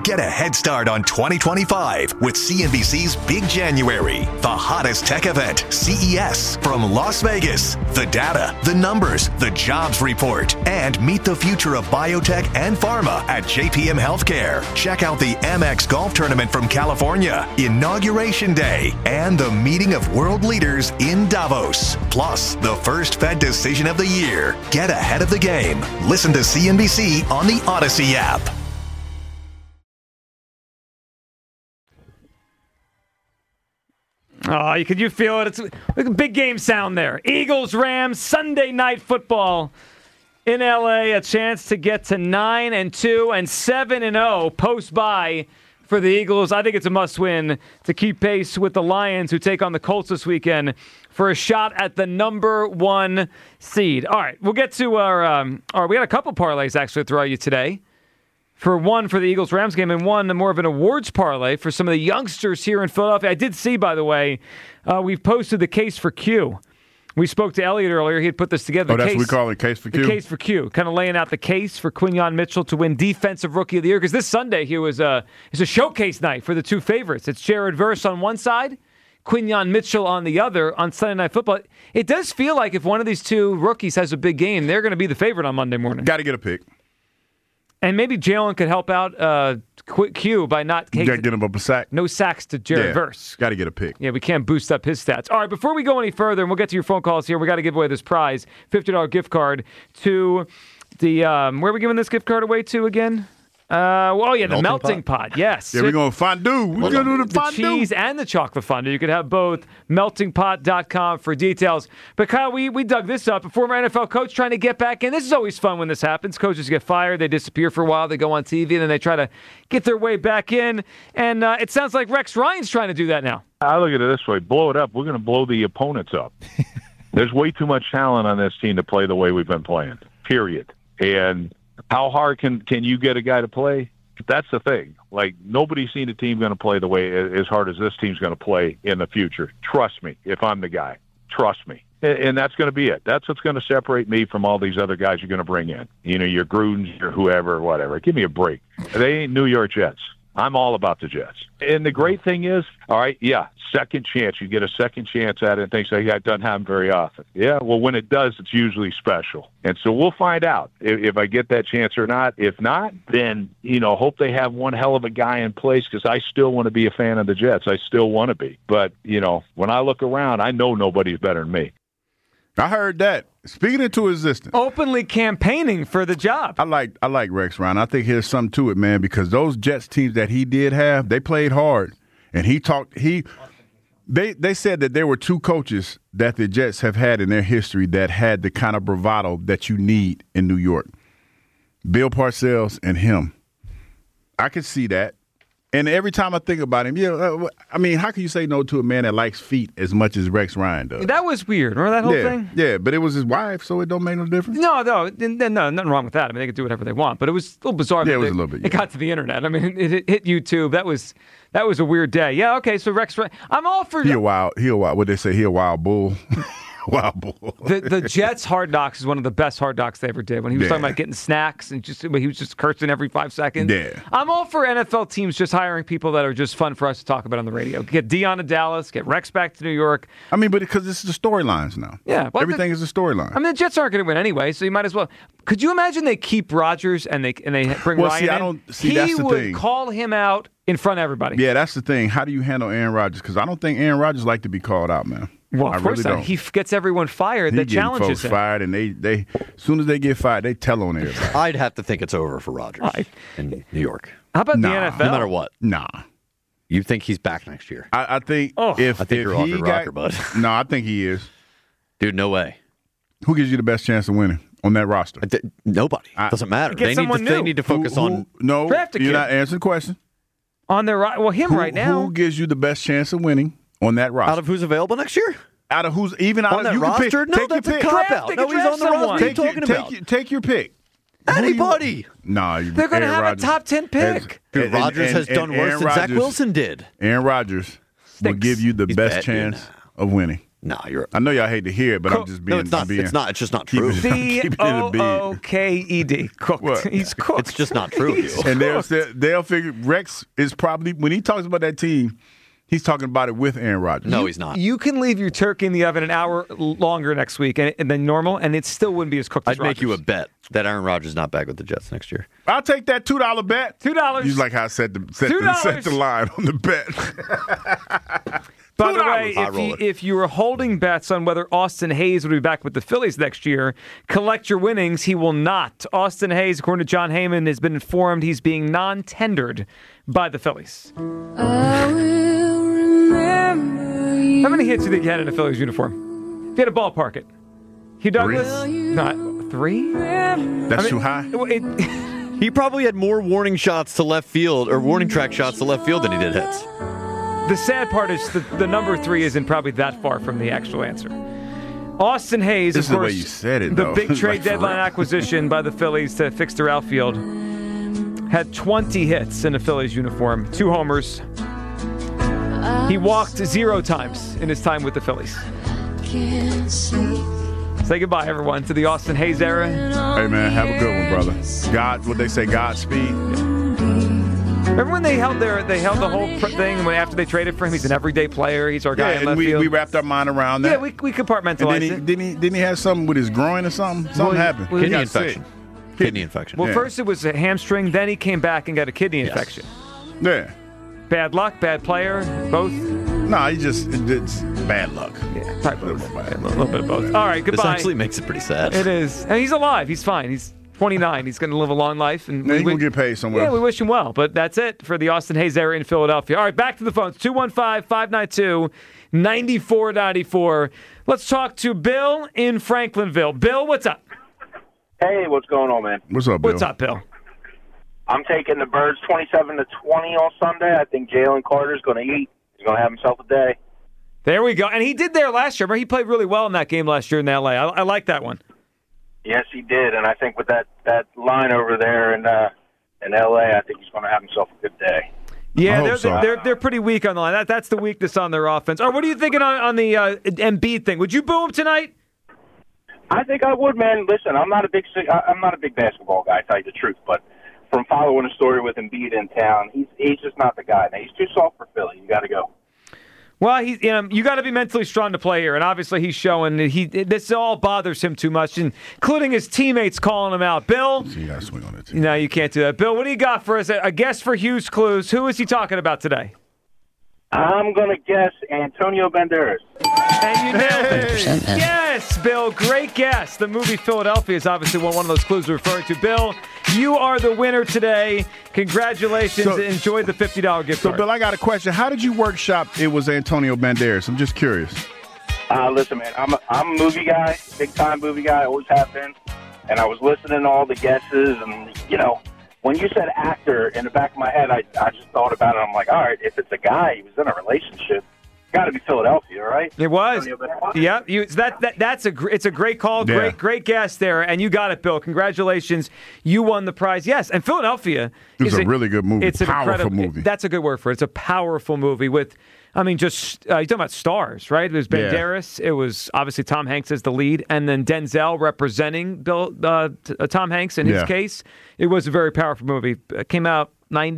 Get a head start on 2025 with CNBC's Big January, the hottest tech event, CES, from Las Vegas. The data, the numbers, the jobs report, and meet the future of biotech and pharma at JPM Healthcare. Check out the Amex Golf Tournament from California, Inauguration Day, and the meeting of world leaders in Davos. Plus, the first Fed decision of the year. Get ahead of the game. Listen to CNBC on the Odyssey app. Oh, could you feel it? It's a big game sound there. Eagles, Rams, Sunday Night Football in LA. A chance to get to 9-2 and 7-0 post-bye for the Eagles. I think it's a must-win to keep pace with the Lions, who take on the Colts this weekend for a shot at the number 1 seed. All right, we'll get to our we got a couple parlays actually to throw you today. For one, for the Eagles-Rams game, and one, more of an awards parlay for some of the youngsters here in Philadelphia. I did see, by the way, we've posted the case for Q. We spoke to Elliot earlier. He had put this together. That's what we call it, case for Q? The case for Q. Kind of laying out the case for Quinyon Mitchell to win Defensive Rookie of the Year. Because this Sunday, it's a showcase night for the two favorites. It's Jared Verse on one side, Quinyon Mitchell on the other on Sunday Night Football. It does feel like if one of these two rookies has a big game, they're going to be the favorite on Monday morning. Got to get a pick. And maybe Jalen could help out Q by not get him up a sack. No sacks to Jared Verse. Got to get a pick. Yeah, we can't boost up his stats. All right, before we go any further, and we'll get to your phone calls here, we got to give away this prize, $50 gift card to the where are we giving this gift card away to again? The melting pot. Yes. Yeah, we're going to fondue. We're going to do the fondue. The cheese and the chocolate fondue. You could have both. Meltingpot.com for details. But Kyle, we dug this up. A former NFL coach trying to get back in. This is always fun when this happens. Coaches get fired. They disappear for a while. They go on TV, and then they try to get their way back in. And it sounds like Rex Ryan's trying to do that now. I look at it this way. Blow it up. We're going to blow the opponents up. There's way too much talent on this team to play the way we've been playing, period. And how hard can you get a guy to play? That's the thing. Like, nobody's seen a team going to play the way as hard as this team's going to play in the future. Trust me, if I'm the guy. Trust me. And that's going to be it. That's what's going to separate me from all these other guys you're going to bring in. You know, your Grudens, your whoever, whatever. Give me a break. They ain't New York Jets. I'm all about the Jets. And the great thing is, all right, second chance. You get a second chance at it and things like that doesn't happen very often. Yeah, well, when it does, it's usually special. And so we'll find out if I get that chance or not. If not, then, hope they have one hell of a guy in place, because I still want to be a fan of the Jets. I still want to be. But, when I look around, I know nobody's better than me. I heard that. Speaking into existence. Openly campaigning for the job. I like Rex Ryan. I think there's something to it, man, because those Jets teams that he did have, they played hard. And they said that there were two coaches that the Jets have had in their history that had the kind of bravado that you need in New York. Bill Parcells and him. I could see that. And every time I think about him, how can you say no to a man that likes feet as much as Rex Ryan does? That was weird. Remember that whole thing? Yeah, but it was his wife, so it don't make no difference. No, nothing wrong with that. I mean, they could do whatever they want, but it was a little bizarre. Yeah, it was a little bit. It got to the internet. I mean, it hit YouTube. That was a weird day. Yeah, okay, so Rex Ryan. I'm all for... He a wild, what they say, he a wild bull. Wild bull. The Jets' Hard Knocks is one of the best Hard Knocks they ever did. When he was talking about getting snacks and he was just cursing every 5 seconds. Yeah. I'm all for NFL teams just hiring people that are just fun for us to talk about on the radio. Get Dion to Dallas, get Rex back to New York. I mean, but because this is the storylines now. Yeah. Everything is a storyline. I mean, the Jets aren't going to win anyway, so you might as well. Could you imagine they keep Rodgers and they bring Ryan in? That's the thing. He would call him out in front of everybody. Yeah, that's the thing. How do you handle Aaron Rodgers? Because I don't think Aaron Rodgers like to be called out, man. Well, of course not. He gets everyone fired that challenges him. Fired, and they as soon as they get fired, they tell on everybody. I'd have to think it's over for Rodgers in New York. How about the NFL? No matter what. Nah. You think he's back next year? I think I think you're off your rocker, bud. No, I think he is. Dude, no way. Who gives you the best chance of winning on that roster? Nobody. Doesn't matter. They need to focus on... No, you're not answering the question. On their right now. Who gives you the best chance of winning on that roster? Out of who's available next year? Out of who's even out on of that you roster? Pick, no, that's a cop-out. No, he's on the roster. What are you talking about? Take your pick. Anybody. Nah, they're going to have Rodgers. A top 10 pick. Dude, Rodgers has done worse than Zach Wilson did. Aaron Rodgers will give you the best chance of winning. No, you're. I know y'all hate to hear it, but I'm just being. No, it's not. It's not. It's just not true. COOKED. Cooked. What? He's cooked. It's just not true. And they'll figure Rex is probably, when he talks about that team, he's talking about it with Aaron Rodgers. No, he's not. You can leave your turkey in the oven an hour longer next week than normal, and it still wouldn't be as cooked as I'd make Rodgers. you a bet that Aaron Rodgers is not back with the Jets next year. I'll take that $2 bet. $2. You like how I set the line on the bet. By the way, if you were holding bets on whether Austin Hayes would be back with the Phillies next year, collect your winnings. He will not. Austin Hayes, according to John Heyman, has been informed he's being non-tendered by the Phillies. How many hits do you think he had in a Phillies uniform? If you had to ballpark it. Hugh Douglas? Not 3? That's too high? He probably had more warning shots to left field or warning track shots to left field than he did hits. The sad part is the number 3 isn't probably that far from the actual answer. Austin Hayes, this of course, is the way you said it, the though. big trade deadline acquisition by the Phillies to fix their outfield, had 20 hits in a Phillies uniform, 2 homers. He walked 0 times in his time with the Phillies. Say goodbye, everyone, to the Austin Hayes era. Hey, man, have a good one, brother. What they say, Godspeed. Remember when they held the whole thing when after they traded for him? He's an everyday player. He's our guy in left field. We wrapped our mind around that. Yeah, we compartmentalized it. Didn't he have something with his groin or something? Something happened. Kidney infection. Kidney infection. Well, first it was a hamstring, then he came back and got a kidney infection. Yeah. Bad luck, bad player, both? No, it's bad luck. Yeah, probably both. A little bit of both. All right, goodbye. This actually makes it pretty sad. It is. And he's alive. He's fine. He's 29. He's going to live a long life. And he's going to get paid somewhere. Yeah, we wish him well. But that's it for the Austin Hayes era in Philadelphia. All right, back to the phones. 215-592-9494. Let's talk to Bill in Franklinville. Bill, what's up? Hey, what's going on, man? What's up, Bill? What's up, Bill? I'm taking the Birds 27-20 on Sunday. I think Jalen Carter's going to eat. He's going to have himself a day. There we go. And he did there last year. Remember, he played really well in that game last year in L.A. I like that one. Yes, he did. And I think with that line over there in L.A., I think he's going to have himself a good day. Yeah, they're pretty weak on the line. That's the weakness on their offense. Or what are you thinking on the Embiid thing? Would you boo him tonight? I think I would, man. Listen, I'm not a big basketball guy, to tell you the truth, but from following a story with Embiid in town, he's just not the guy. Now, he's too soft for Philly. You got to go. Well, you got to be mentally strong to play here, and obviously he's showing that this all bothers him too much, including his teammates calling him out. Bill, you got to swing on it too. No, you can't do that. Bill, what do you got for us? A guess for Hughes Clues. Who is he talking about today? I'm going to guess Antonio Banderas. And you nailed it. Yes, Bill, great guess. The movie Philadelphia is obviously one of those clues we're referring to. Bill, you are the winner today. Congratulations. Enjoy the $50 gift card. So, Bill, I got a question. How did you workshop it was Antonio Banderas? I'm just curious. Listen, man, I'm a movie guy, big-time movie guy, always have been. And I was listening to all the guesses, and, when you said actor, in the back of my head, I just thought about it. I'm like, all right, if it's a guy, he was in a relationship, got to be Philadelphia, right? It was. Yeah, it's a great call. Yeah. Great guess there, and you got it, Bill. Congratulations, you won the prize. Yes, and Philadelphia is a really good movie. It's a powerful movie. That's a good word for it. It's a powerful movie with. I mean, you're talking about stars, right? It was Banderas. Yeah. It was obviously Tom Hanks as the lead, and then Denzel representing Tom Hanks in his case. It was a very powerful movie. It came out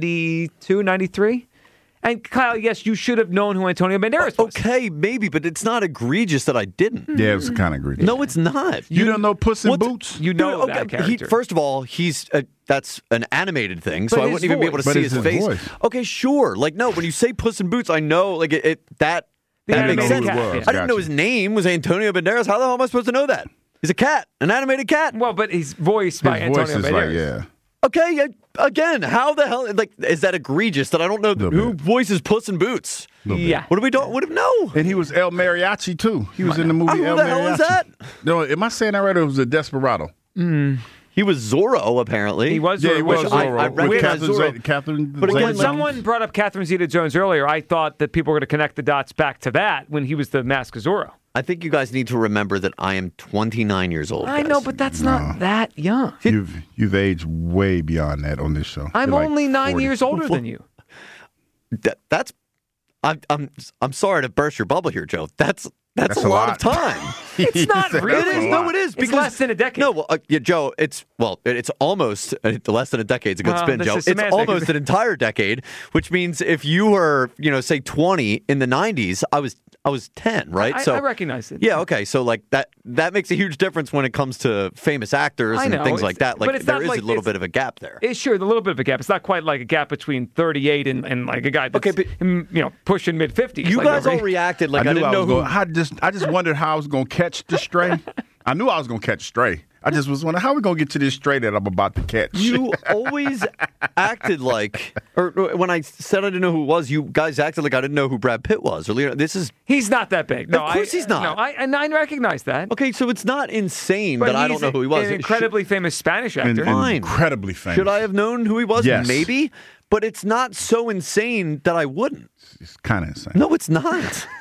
92, 93. And Kyle, yes, you should have known who Antonio Banderas was. Okay, maybe, but it's not egregious that I didn't. Yeah, it was kind of egregious. No, it's not. You don't know Puss in Boots? You know that character. First of all, that's an animated thing, so I wouldn't even be able to see his face. Voice. Okay, sure. No, when you say Puss in Boots, I know that makes sense. I didn't know his name was Antonio Banderas. How the hell am I supposed to know that? He's a cat, an animated cat. Well, but he's voiced by Antonio Banderas. Okay, again, how the hell is that egregious that I don't know who voices Puss in Boots? Yeah. What do we don't? No. And he was El Mariachi too. He was in the movie El Mariachi. Who the hell is that? No, am I saying that right? Or was it Desperado? He was Zorro, apparently. He was Zorro. Yeah, he was Zorro. I recognize Zorro. Catherine but when someone brought up Catherine Zeta-Jones earlier, I thought that people were going to connect the dots back to that when he was the Mask of Zorro. I think you guys need to remember that I am 29 years old. I know, but that's not that young. You've aged way beyond that on this show. I'm only 9 years older than you. I'm sorry to burst your bubble here, Joe. That's That's a lot of time. It's not really. It is. No, it is. It's less than a decade. No, Joe, it's almost less than a decade. It's a good spin, Joe. It's almost an entire decade, which means if you were, say 20 in the 90s, I was 10, right? I recognize it. Yeah, okay. So like that makes a huge difference when it comes to famous actors and things like that. Like there is a little bit of a gap there. It's sure, a little bit of a gap. It's not quite like a gap between 38 and like a guy that's pushing mid-50s. You guys all reacted like I didn't know who. I just wondered how I was going to catch the stray. I knew I was going to catch stray. I just was wondering, how are we going to get to this stray that I'm about to catch? You always acted like, or when I said I didn't know who it was, you guys acted like I didn't know who Brad Pitt was. Or he's not that big. No, of course he's not. No, I recognize that. Okay, so it's not insane that I don't know who he was. An incredibly famous Spanish actor. Incredibly famous. Should I have known who he was? Yes. Maybe. But it's not so insane that I wouldn't. It's kind of insane. No, it's not.